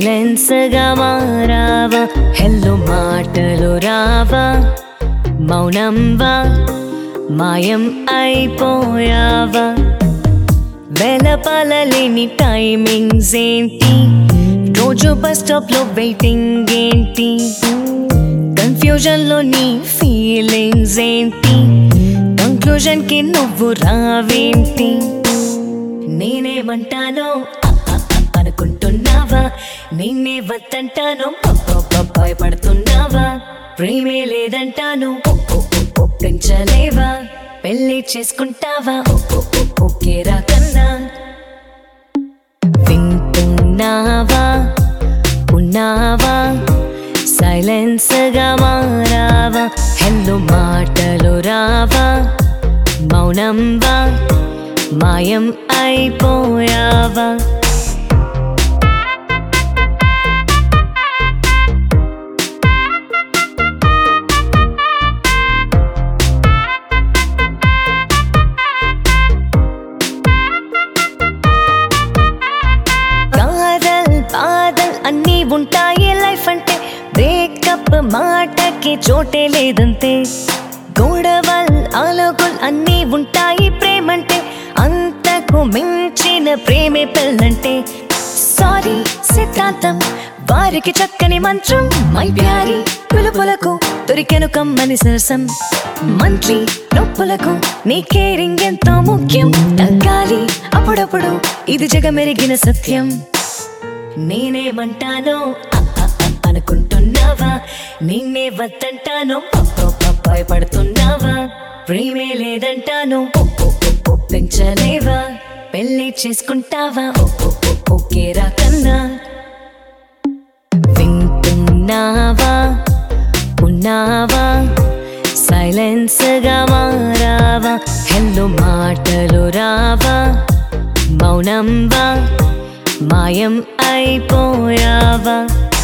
silence గా మారావా hello మాటలు రావా మౌనంవా మాయం అయిపోయావా వెలపలలేని టైమింగ్స్ ఏంటి రోజు బస్ స్టాప్ లో వెయిటింగ్ ఏంటి కన్ఫ్యూజన్ లో నీ ఫీలింగ్స్ ఏంటి కంక్లూజన్ కి నువ్వు రావేంటి నేనేమంటానో అనుకుంటున్నావా నిన్నే వద్దంటాను భయపడుతున్నావా ప్రేమే లేదంటాను ఒప్పించలేవా పెళ్లి చేసుకుంటావా ఓకేరా కన్నా వింటున్నావా ఉన్నావా సైలెన్స్ గా మారావా హెల్లో మాటలు రావా మౌనంవా మాయం అయిపోయావా బాధల్ అన్నీ ఉంటాయి లైఫ్ అంటే బ్రేకప్ మాటకి చోటే లేదంతే గొడవల్ ఆలోకుల్ అన్నీ ఉంటాయి ప్రేమంటే అంతకు మించిన ప్రేమే పెళ్ళంటే సారీ సిద్ధాంతం వారికి చక్కని మంత్రం మై ప్యారీ పులుపులకు దొరికెను కమ్మని సరసం మంత్లీ నొప్పులకు నీ కేరింగ్ ఎంతో ముఖ్యం తగ్గాలి అప్పుడప్పుడు ఇది జగమెరిగిన సత్యం నేనేమంటానో అనుకుంటున్నావా నిన్నే వద్దంటాను భయపడుతున్నావా ప్రేమే లేదంటాను ఒప్పించలేవా పెళ్లి చేసుకుంటావా ఓకేరా కన్నా వింటున్నావా ఉన్నావా సైలెన్స్ గా మారావా హెల్లో మాటలు రావా మౌనంవా మాయం అయిపోయావా